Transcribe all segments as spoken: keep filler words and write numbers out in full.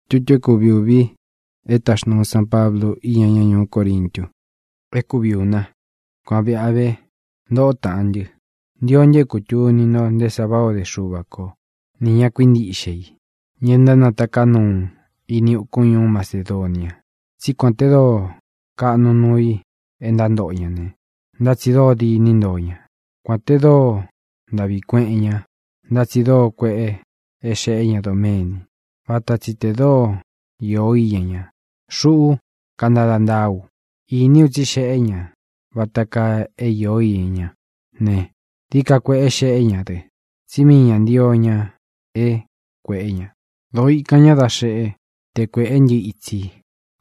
Chucho kubiubi etas no San Pablo iñañaño Corintio. Ekubiuna kwabia abe ndo tanje. Dionje kuchuni no de sabao de shubako. Niña quindishei. Nienda natakanu ini ukuño Macedonia. Si contedo kanu nui endandoñane. Ndatsido di nindoña. Cuantedo Davi cueña. Ndatsido kwe esheña domeni. Vatatsitedo yoiña. Shu kanadandau. Ini uchisheña. Vataka e yoiña. Ne. Tika kwe esheña de. Simiña ndioña e kweña. Doi kaña dashe te kwe enji itzi.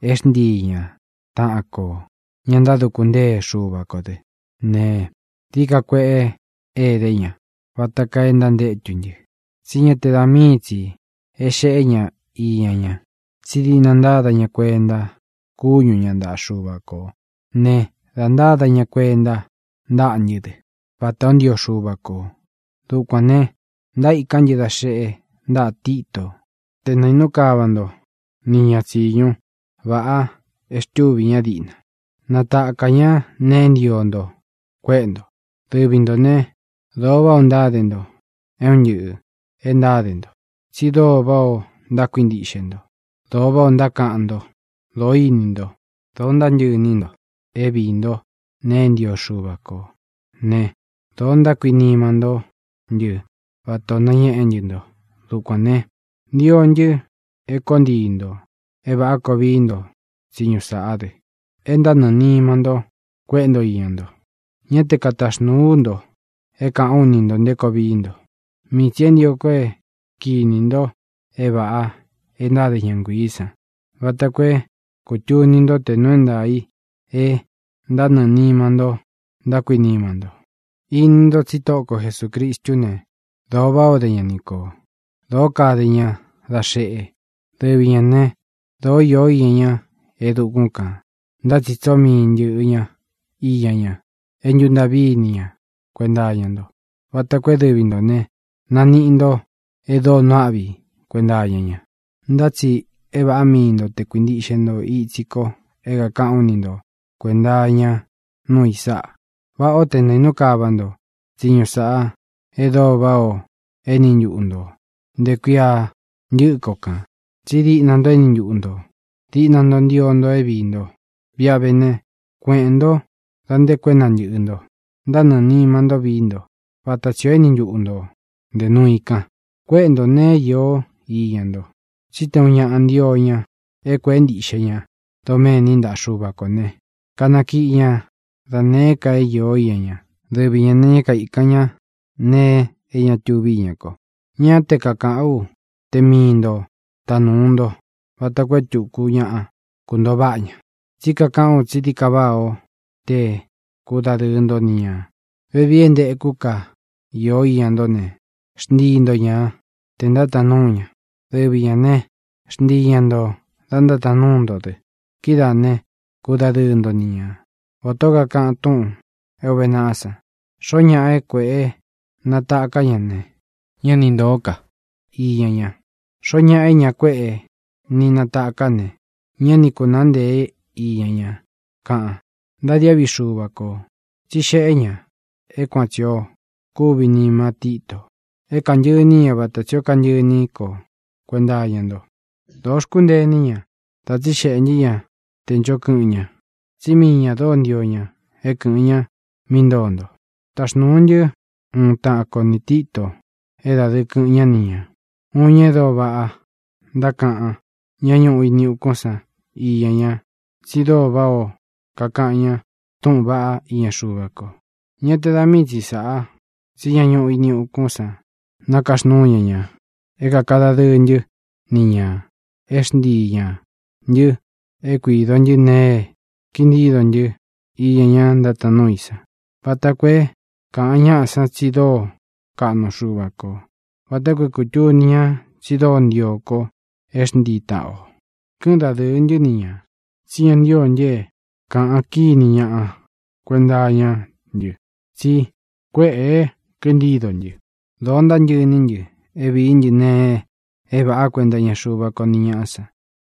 Esndiña. Taako. Ñandadu kunde shubako de. Ne. Tika kwe e deña. Vataka endande chunye. Siña te damitzi. Esheña iñaña. Sidi nandada ña cuenda. Kuñu ñanda shubako. Ne. Dandada ña cuenda. Ndañide. Vatondio shubako. Dukwane. Nda ikanji dashe. Nda tito. Te nainu kabando. Niña tsiñu. Vaa. Estuvi ña dina. Nataka ña nendiondo. Cuendo. Tubindo ne. Doba ondadendo. Eunyu. Endadendo. Si doba nda quindishendo. Doba ondakando. Loinindo. Donda nyunindo. Ebindo. Nendio shubako. Ne. Donda quinimando. Nyu. Vatona ñeñindo. Dukwane. Dio nyu. Ekondindo. Eba akobindo. Siñu saade. Enda nanimando. Cuendo yendo. Ñete katashnundo. Eka unindo ndekobindo. Mi tiendio kwe. Kinindo. Eba a. Enda de ñanguisa. Vatakwe. Kuchunindo tenuenda ahí. E. Nda nanimando. Nda quinimando. Indo tsitoko Jesucristo ne. Doba o de ñaniko. Doka de ña. Dashe. Debiña ne. Do yo yeña. Edukunka. Nda tsitsomi nyuña. Iyaña. Enyundaviña. Cuendayando. Vatakwe debindo ne. Nanindo. Edo nuavi. Cuendayaña. Ndatsi eba amindo te quindishendo itziko. Ega kaunindo. Cuendaña. Nuisa. Va o te nainu kabando. Tiño saa. Edo bao. Eninyundo. De kuya. Nyukoka. Tsidi nando eninyundo. Ti nando ndiondo ebindo. Via bene. Cuendo. Dande cuenanyundo. Dana ni mando bindo. Vatachio eninyundo. De nuika. Cuendo ne yo. Iyando. Site uña andioña. E cuendisheña. Tome ninda shubako ne. Kanakiña. Dane ka e yo iña. De viene ka ikaña. Ne. Eña tubiñako. Ña te kakau. Te mindo. Tanundo. Vatakwe chukuña. Kundo baña. Chika kau chiti kabao. Te. Kudadundo niña. Ve bien de ekuka. Yo iandone. Shnindo ña. Tenda tanuña. De viene. Shniando. Danda tanundo de. Kidane. Kudadundo niña. Otoga kantun. Eubenasa. Soña ekwe e. Nataka ñane. Ñanindoka. Iyaña. Soña e ña kwe e. Ni nataka ne. Ñani kunande e. Iyaña. Kaa. Dadia bishubako. Chishe eña. E kwachio. Kubi ni matito. E kanyuni abatachio kanyuni ko. Cuendayando. Dos kunde niña. Tatishe niña. Tencho kuña. Simiña dondioña. E kuña. Mindondo. Tasnunye. Un ta konitito. Eda de kuña niña. Uñedo ba. Dakaa. Ñaño ini ukosa. Iyaña. Sido bao. Kakaña. Tum ba iña shubako. Ñete damitzi saa. Si ñaño ini ukosa. Nakashnuña ña. Ega kada de niña. Esndiña. Nye. E cuido nye ne. Kindido nye. Iyaña ndatanuisa. Patakwe. Kaña sa chido. Kano shubako. Patakwe kuchunia. Chido ndioko. Esnditao. Kunda de nye niña. Si ndio nye. Ka aquí niña. Cuendaña nye. Si. Kwe e. Kendido nye. Donda nye niña. Ebi nye ne. Eba cuendaña shubako niñasa.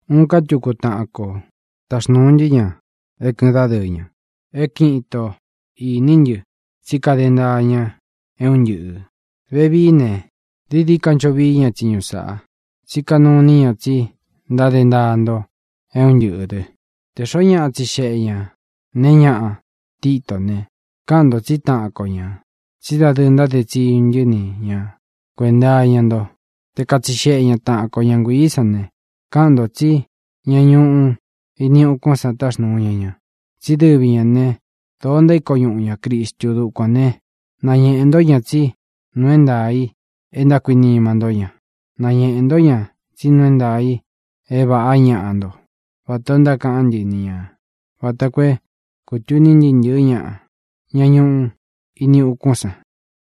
un ka chuku ta'an ko taxnuunyi ña e kɨ'ɨn dadɨɨ ña e ki'in-to ininyɨ tsikade ndaa ña e un yɨ'ɨ. Vevii ne dií kancho vii ña tsiñu sa'a, tsikanuni ña tsi ntade ndaa ndo e un yɨ'ɨ dɨ. Te xo ña'a tsixe'e ña ne ña'a ti'to ne, ka'an ndo tsi ta'an ko ña tsi dadɨɨ ntade tsiñu ni ña kuenda ña ndo. Te katsixe'e ña ta'an ko ña nguií sa ne, ka'an ndo tsi ña ñu'u ini ukun sa taxnuu ña ña, tsi dɨvi ña ne doo ntaikoñu'u ña Kristu dukuan ne nañe'e ndo ña tsi nuu é ndaa i e ndakuinima ndo ña. Nañe'e ndo ña tsi nuu é ndaa i e va'a ña'a ndo, vata ntaka'an nyɨ ni ña, vata kue kutuni nyi nyɨ'ɨ ña'a ña ñu'u ini ukun sa.